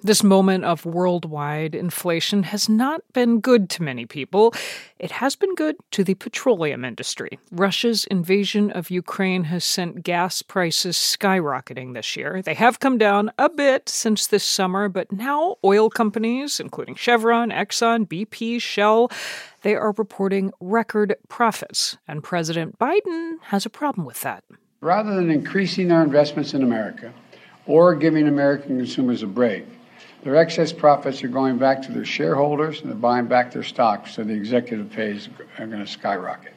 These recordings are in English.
This moment of worldwide inflation has not been good to many people. It has been good to the petroleum industry. Russia's invasion of Ukraine has sent gas prices skyrocketing this year. They have come down a bit since this summer, but now oil companies, including Chevron, Exxon, BP, Shell, they are reporting record profits. And President Biden has a problem with that. Rather than increasing our investments in America or giving American consumers a break, their excess profits are going back to their shareholders and they're buying back their stocks, so the executive pays are going to skyrocket.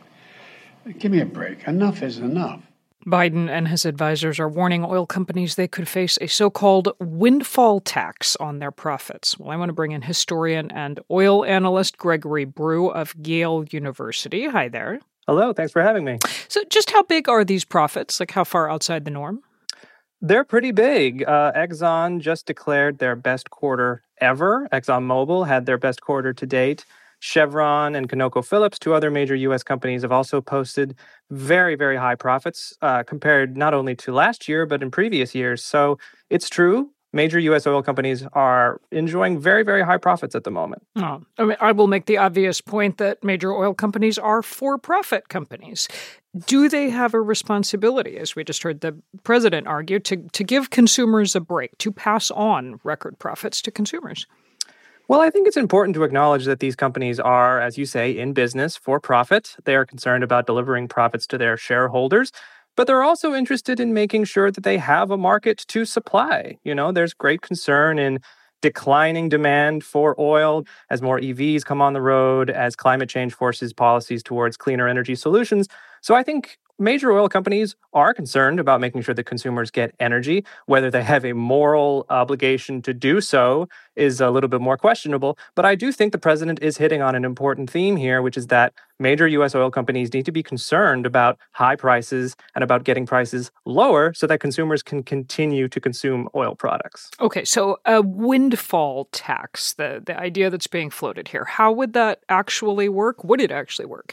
Give me a break. Enough is enough. Biden and his advisors are warning oil companies they could face a so-called windfall tax on their profits. Well, I want to bring in historian and oil analyst Gregory Brew of Yale University. Hi there. Hello, thanks for having me. So just how big are these profits? Like how far outside the norm? They're pretty big. Exxon just declared their best quarter ever. ExxonMobil had their best quarter to date. Chevron and ConocoPhillips, two other major U.S. companies, have also posted very, very high profits compared not only to last year, but in previous years. So it's true. Major U.S. oil companies are enjoying very, very high profits at the moment. Oh, I will make the obvious point that major oil companies are for-profit companies. Do they have a responsibility, as we just heard the president argue, to give consumers a break, to pass on record profits to consumers? Well, I think it's important to acknowledge that these companies are, as you say, in business for profit. They are concerned about delivering profits to their shareholders. But they're also interested in making sure that they have a market to supply. You know, there's great concern in declining demand for oil as more EVs come on the road, as climate change forces policies towards cleaner energy solutions. So I think major oil companies are concerned about making sure that consumers get energy. Whether they have a moral obligation to do so is a little bit more questionable. But I do think the president is hitting on an important theme here, which is that major U.S. oil companies need to be concerned about high prices and about getting prices lower so that consumers can continue to consume oil products. Okay, so a windfall tax, the idea that's being floated here, how would that actually work? Would it actually work?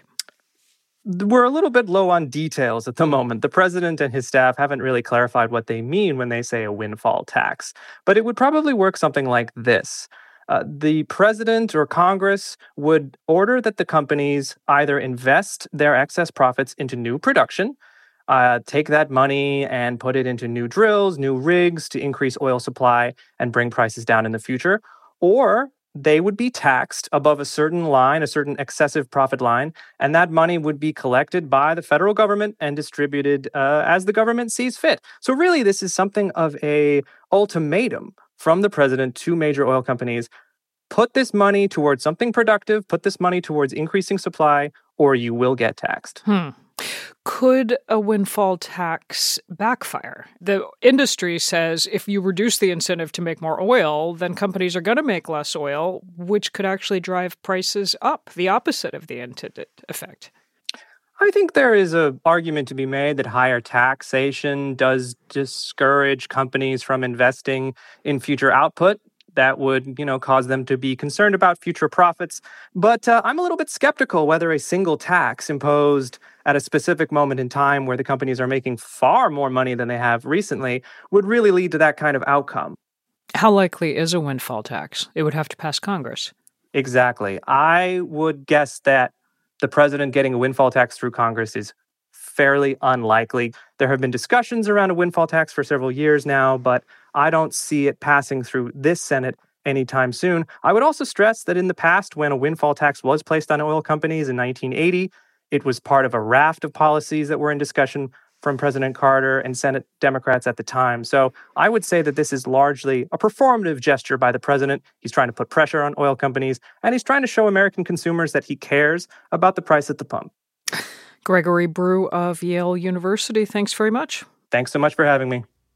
We're a little bit low on details at the moment. The president and his staff haven't really clarified what they mean when they say a windfall tax. But it would probably work something like this. The president or Congress would order that the companies either invest their excess profits into new production, take that money and put it into new drills, new rigs to increase oil supply and bring prices down in the future, or they would be taxed above a certain line, a certain excessive profit line, and that money would be collected by the federal government and distributed as the government sees fit. So really, this is something of a ultimatum from the president to major oil companies. Put this money towards something productive, put this money towards increasing supply, or you will get taxed. Could a windfall tax backfire? The industry says if you reduce the incentive to make more oil, then companies are going to make less oil, which could actually drive prices up, the opposite of the intended effect. I think there is an argument to be made that higher taxation does discourage companies from investing in future output. That would, cause them to be concerned about future profits. But I'm a little bit skeptical whether a single tax imposed at a specific moment in time where the companies are making far more money than they have recently would really lead to that kind of outcome. How likely is a windfall tax? It would have to pass Congress. Exactly. I would guess that the president getting a windfall tax through Congress is fairly unlikely. There have been discussions around a windfall tax for several years now, but I don't see it passing through this Senate anytime soon. I would also stress that in the past, when a windfall tax was placed on oil companies in 1980, it was part of a raft of policies that were in discussion from President Carter and Senate Democrats at the time. So I would say that this is largely a performative gesture by the president. He's trying to put pressure on oil companies, and he's trying to show American consumers that he cares about the price at the pump. Gregory Brew of Yale University, thanks very much. Thanks so much for having me.